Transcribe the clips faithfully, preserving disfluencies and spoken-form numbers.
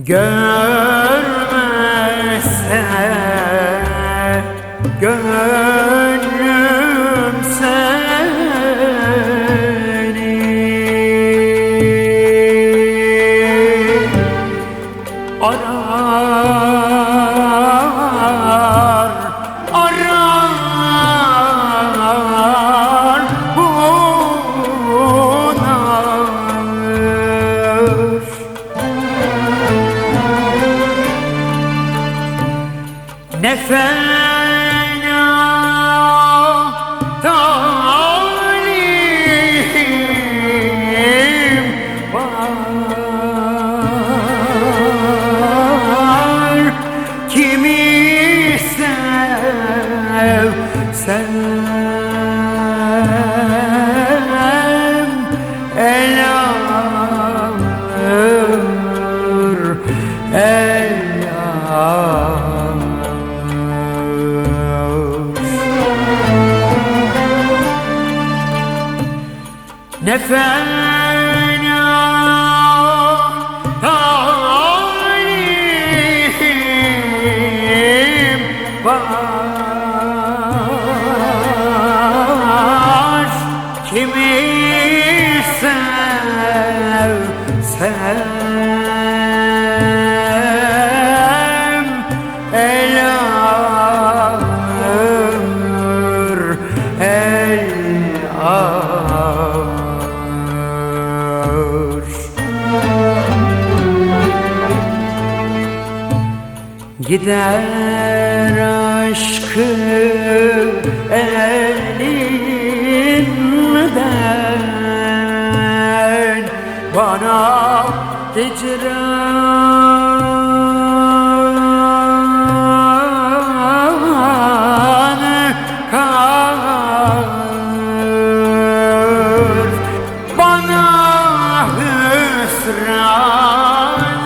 Görmezse gönlüm seni, arar arar bunar. Ne fena talim var, kimi sevsem el alır, el alır. Ne fena talim var, kimi sevsem el alır, el alır. Gider aşkı elimden, bana hicran kalır, bana hüsran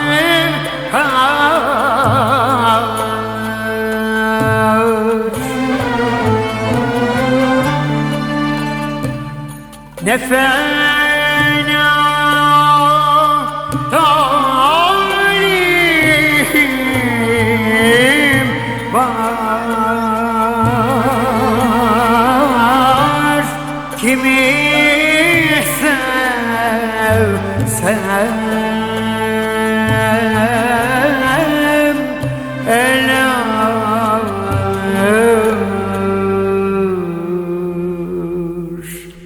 kalır. Ne fena talim var, kimi sevsem el alır,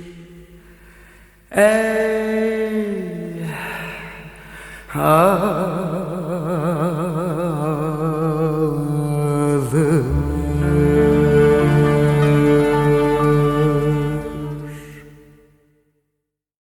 el alır.